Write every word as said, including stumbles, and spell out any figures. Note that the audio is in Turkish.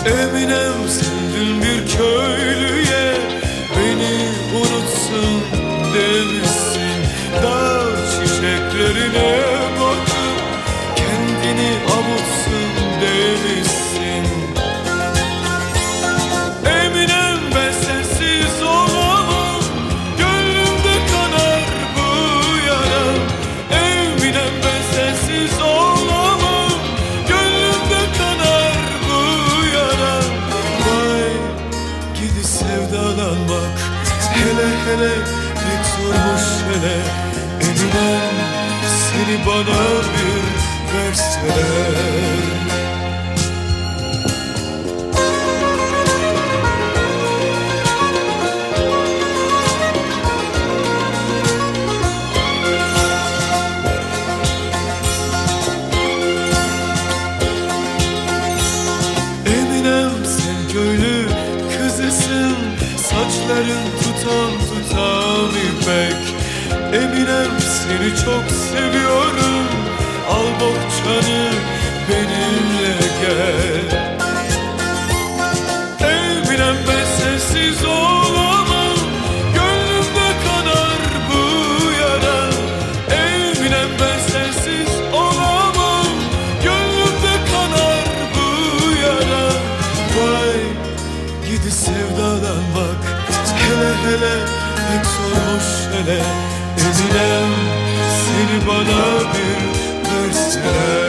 Eminem sendin bir köylüye, beni unutsun demişsin. Dağ çiçeklerine bakıp kendini avutsun demişsin. Eminem ben sensiz olamam, gönlümde kanar bu yara. Eminem ben sensiz olamam, gönlümde kanar bu yara. Vay gidi sevdalanmak, hele hele pek zormuş hele. Eminem seni bana bir verseler. Eminem sen köylü kızısın, saçların tutam tutam ipek. Eminem seni çok seviyorum, al bohçanı benimle gel. Eminem ben sensiz olamam, gönlümde kanar bu yara. Eminem ben sensiz olamam, gönlümde kanar bu yara. Vay gidi sevdalanmak, hele hele pek zormuş hele. Eminem seni bana bir verseler.